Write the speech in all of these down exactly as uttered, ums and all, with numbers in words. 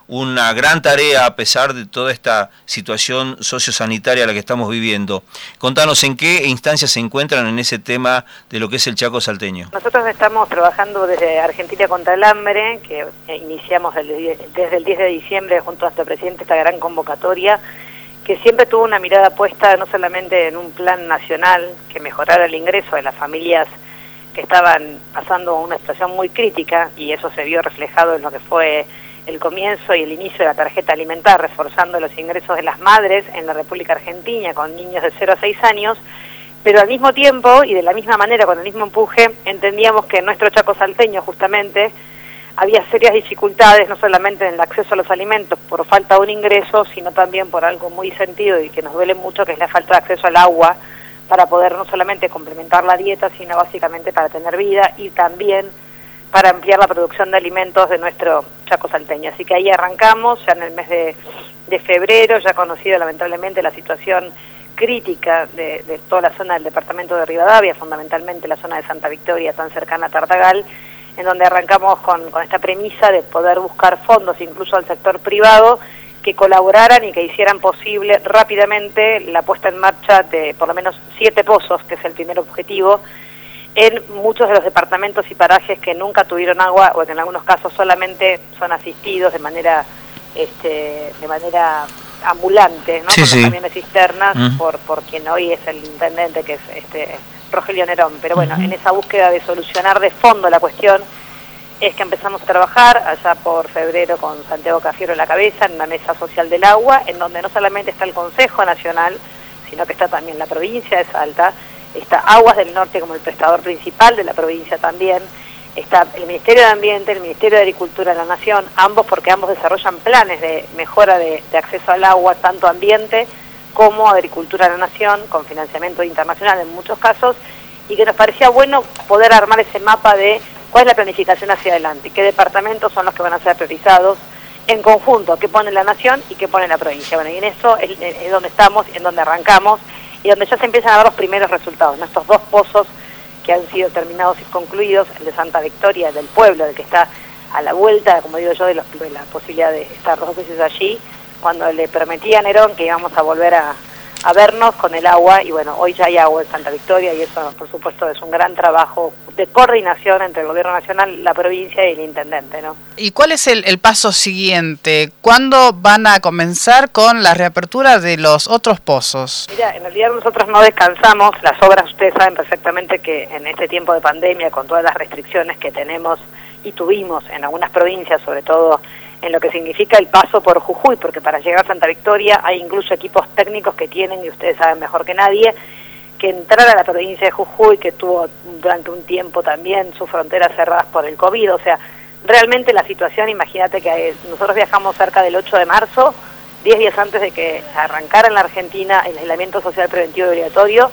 una gran tarea a pesar de toda esta situación sociosanitaria a la que estamos viviendo. Contanos en qué instancias se encuentran en ese tema de lo que es el Chaco salteño. Nosotros estamos trabajando desde Argentina contra el Hambre, que iniciamos desde el diez de diciembre junto a nuestro presidente esta gran convocatoria, que siempre tuvo una mirada puesta no solamente en un plan nacional que mejorara el ingreso de las familias que estaban pasando una situación muy crítica, y eso se vio reflejado en lo que fue el comienzo y el inicio de la tarjeta alimentar, reforzando los ingresos de las madres en la República Argentina con niños de cero a seis años, pero al mismo tiempo y de la misma manera, con el mismo empuje, entendíamos que en nuestro Chaco salteño justamente había serias dificultades, no solamente en el acceso a los alimentos por falta de un ingreso, sino también por algo muy sentido y que nos duele mucho, que es la falta de acceso al agua, para poder no solamente complementar la dieta, sino básicamente para tener vida y también para ampliar la producción de alimentos de nuestro Chaco salteño. Así que ahí arrancamos, ya en el mes de, de febrero, ya conocido lamentablemente la situación crítica de, de toda la zona del departamento de Rivadavia, fundamentalmente la zona de Santa Victoria, tan cercana a Tartagal, en donde arrancamos con, con esta premisa de poder buscar fondos, incluso al sector privado, que colaboraran y que hicieran posible rápidamente la puesta en marcha de por lo menos siete pozos, que es el primer objetivo, en muchos de los departamentos y parajes que nunca tuvieron agua o que en algunos casos solamente son asistidos de manera este, de manera ambulante, ¿no? Sí, con sí. los camiones cisternas, Mm. por, por quien hoy es el intendente, que es este Rogelio Nerón. Pero bueno, Mm. en esa búsqueda de solucionar de fondo la cuestión es que empezamos a trabajar allá por febrero con Santiago Cafiero en la cabeza, en la Mesa Social del Agua, en donde no solamente está el Consejo Nacional, sino que está también la provincia de Salta, está Aguas del Norte como el prestador principal de la provincia también, está el Ministerio de Ambiente, el Ministerio de Agricultura de la Nación, ambos porque ambos desarrollan planes de mejora de, de acceso al agua, tanto ambiente como agricultura de la Nación, con financiamiento internacional en muchos casos, y que nos parecía bueno poder armar ese mapa de cuál es la planificación hacia adelante, qué departamentos son los que van a ser priorizados en conjunto, qué pone la Nación y qué pone la provincia. Bueno, y en eso es, es donde estamos, en donde arrancamos, y donde ya se empiezan a ver los primeros resultados, ¿no? Estos dos pozos que han sido terminados y concluidos, el de Santa Victoria, del pueblo, del que está a la vuelta, como digo yo, de, los, de la posibilidad de estar dos veces allí, cuando le prometí a Nerón que íbamos a volver a, a vernos con el agua, y bueno, hoy ya hay agua en Santa Victoria, y eso por supuesto es un gran trabajo de coordinación entre el gobierno nacional, la provincia y el intendente, ¿no? ¿Y cuál es el, el paso siguiente? ¿Cuándo van a comenzar con la reapertura de los otros pozos? Mira, en realidad nosotros no descansamos, las obras ustedes saben perfectamente que en este tiempo de pandemia, con todas las restricciones que tenemos y tuvimos en algunas provincias, sobre todo en lo que significa el paso por Jujuy, porque para llegar a Santa Victoria hay incluso equipos técnicos que tienen, y ustedes saben mejor que nadie, que entrar a la provincia de Jujuy, que tuvo durante un tiempo también sus fronteras cerradas por el COVID. O sea, realmente la situación, imagínate que nosotros viajamos cerca del ocho de marzo, diez días antes de que arrancara en la Argentina el aislamiento social preventivo y obligatorio,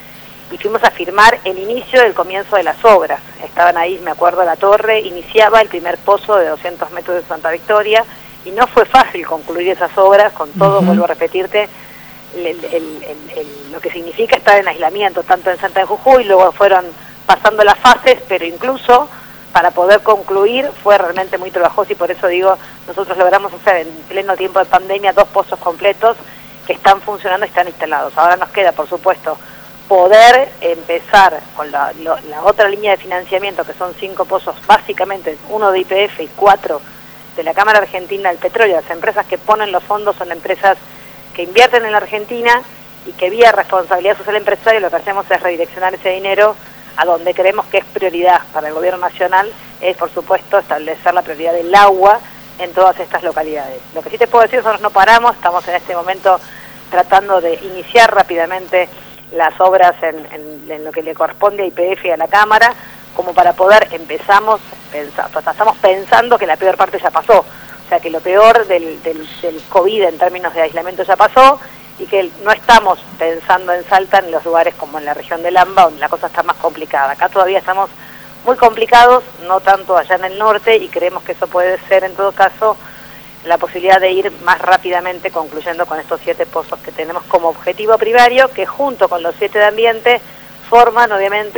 y fuimos a firmar el inicio del comienzo de las obras. Estaban ahí, me acuerdo, la torre, iniciaba el primer pozo de doscientos metros de Santa Victoria, y no fue fácil concluir esas obras, con todo, uh-huh. vuelvo a repetirte, el, el, el, el, lo que significa estar en aislamiento, tanto en Santa de Jujuy, luego fueron pasando las fases, pero incluso para poder concluir fue realmente muy trabajoso, y por eso digo, nosotros logramos hacer en pleno tiempo de pandemia dos pozos completos que están funcionando y están instalados. Ahora nos queda, por supuesto, poder empezar con la, lo, la otra línea de financiamiento, que son cinco pozos, básicamente uno de Y P F y cuatro de la Cámara Argentina del Petróleo. Las empresas que ponen los fondos son empresas que invierten en la Argentina y que vía responsabilidad social empresaria lo que hacemos es redireccionar ese dinero a donde creemos que es prioridad para el gobierno nacional, es por supuesto establecer la prioridad del agua en todas estas localidades. Lo que sí te puedo decir, nosotros no paramos, estamos en este momento tratando de iniciar rápidamente las obras en, en, en lo que le corresponde a Y P F y a la Cámara, como para poder, empezamos, pensar, o sea, estamos pensando que la peor parte ya pasó, o sea que lo peor del, del, del COVID en términos de aislamiento ya pasó, y que no estamos pensando en Salta en los lugares como en la región del AMBA, donde la cosa está más complicada. Acá todavía estamos muy complicados, no tanto allá en el norte, y creemos que eso puede ser en todo caso la posibilidad de ir más rápidamente concluyendo con estos siete pozos que tenemos como objetivo primario, que junto con los siete de ambiente forman obviamente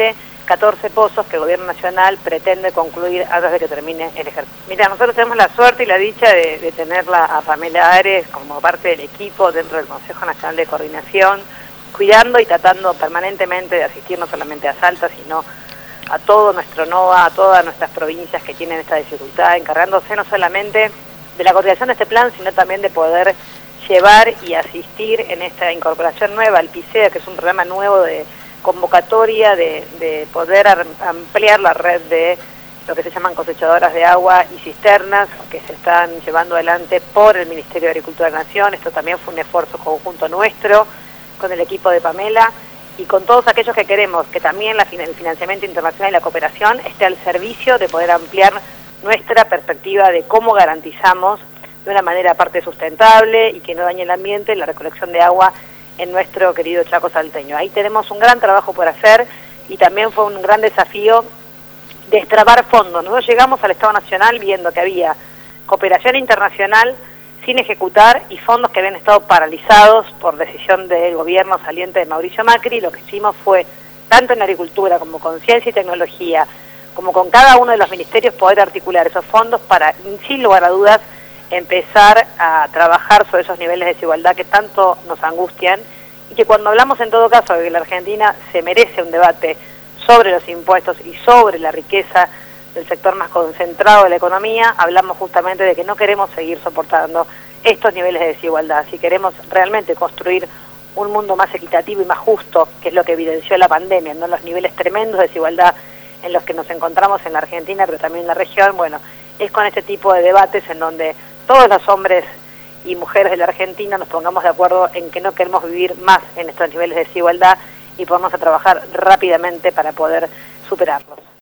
catorce pozos que el Gobierno Nacional pretende concluir antes de que termine el ejercicio. Mira, nosotros tenemos la suerte y la dicha de, de tenerla a Pamela Ares como parte del equipo dentro del Consejo Nacional de Coordinación, cuidando y tratando permanentemente de asistir no solamente a Salta, sino a todo nuestro NOVA, a todas nuestras provincias que tienen esta dificultad, encargándose no solamente de la coordinación de este plan, sino también de poder llevar y asistir en esta incorporación nueva al PICEA, que es un programa nuevo de convocatoria, de, de poder ampliar la red de lo que se llaman cosechadoras de agua y cisternas, que se están llevando adelante por el Ministerio de Agricultura de la Nación. Esto también fue un esfuerzo conjunto nuestro, con el equipo de Pamela, y con todos aquellos que queremos que también la, el financiamiento internacional y la cooperación esté al servicio de poder ampliar nuestra perspectiva de cómo garantizamos de una manera aparte sustentable y que no dañe el ambiente la recolección de agua en nuestro querido Chaco salteño. Ahí tenemos un gran trabajo por hacer y también fue un gran desafío destrabar fondos. Nosotros llegamos al Estado Nacional viendo que había cooperación internacional sin ejecutar y fondos que habían estado paralizados por decisión del gobierno saliente de Mauricio Macri. Lo que hicimos fue, tanto en agricultura como con ciencia y tecnología, como con cada uno de los ministerios, poder articular esos fondos para, sin lugar a dudas, empezar a trabajar sobre esos niveles de desigualdad que tanto nos angustian, y que cuando hablamos en todo caso de que la Argentina se merece un debate sobre los impuestos y sobre la riqueza del sector más concentrado de la economía, hablamos justamente de que no queremos seguir soportando estos niveles de desigualdad. Si queremos realmente construir un mundo más equitativo y más justo, que es lo que evidenció la pandemia, no los niveles tremendos de desigualdad en los que nos encontramos en la Argentina, pero también en la región, bueno, es con este tipo de debates en donde todos los hombres y mujeres de la Argentina nos pongamos de acuerdo en que no queremos vivir más en estos niveles de desigualdad y ponernos a trabajar rápidamente para poder superarlos.